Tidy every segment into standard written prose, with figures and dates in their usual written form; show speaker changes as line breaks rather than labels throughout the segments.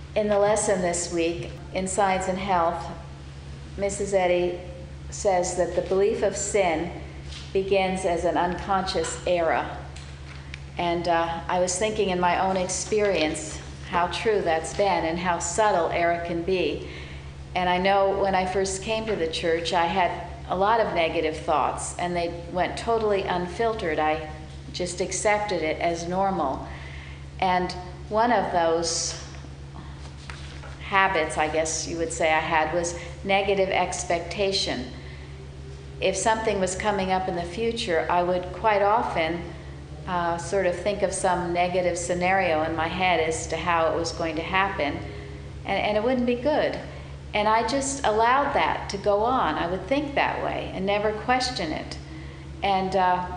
In the lesson this week, in Science and Health, Mrs. Eddy says that the belief of sin begins as an unconscious error. And I was thinking in my own experience how true that's been and how subtle error can be. And I know when I first came to the church, I had a lot of negative thoughts, and they went totally unfiltered. I just accepted it as normal. And one of those habits, I guess you would say I had, was negative expectation. If something was coming up in the future, I would quite often sort of think of some negative scenario in my head as to how it was going to happen, and it wouldn't be good. And I just allowed that to go on. I would think that way and never question it. And a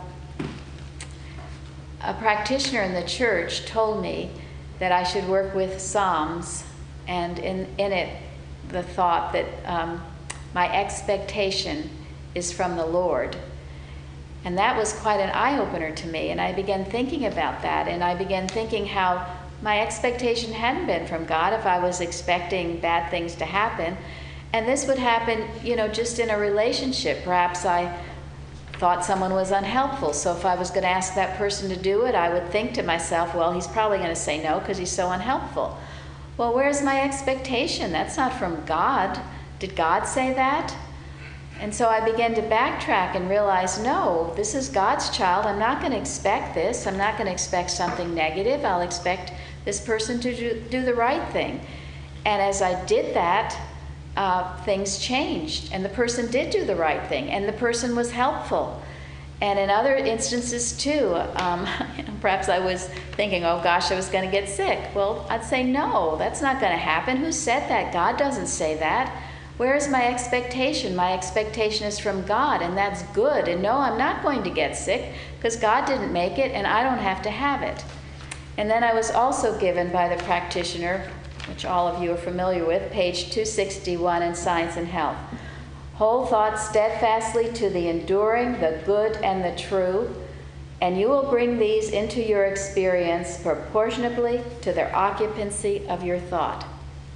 practitioner in the church told me that I should work with Psalms, and in it the thought that my expectation is from the Lord. And that was quite an eye-opener to me, and I began thinking about that, and I began thinking how my expectation hadn't been from God if I was expecting bad things to happen. And this would happen, just in a relationship. Perhaps I thought someone was unhelpful, so if I was going to ask that person to do it, I would think to myself, well, he's probably going to say no because he's so unhelpful. Well, where's my expectation? That's not from God. Did God say that? And so I began to backtrack and realize, no, this is God's child. I'm not going to expect this. I'm not going to expect something negative. I'll expect this person to do the right thing. And as I did that, things changed. And the person did do the right thing. And the person was helpful. And in other instances, too, perhaps I was thinking, oh, gosh, I was going to get sick. Well, I'd say, no, that's not going to happen. Who said that? God doesn't say that. Where is my expectation? My expectation is from God, and that's good. And no, I'm not going to get sick because God didn't make it, and I don't have to have it. And then I was also given by the practitioner, which all of you are familiar with, page 261 in Science and Health. Hold thoughts steadfastly to the enduring, the good, and the true, and you will bring these into your experience proportionably to their occupancy of your thought.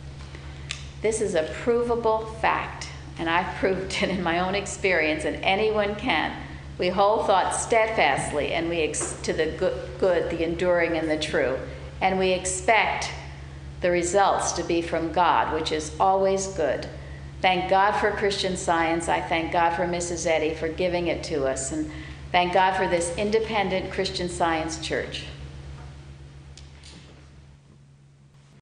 This is a provable fact, and I've proved it in my own experience, and anyone can. We hold thoughts steadfastly, and to the good, the enduring, and the true, and we expect the results to be from God, which is always good. Thank God for Christian Science. I thank God for Mrs. Eddy for giving it to us, and thank God for this independent Christian Science church.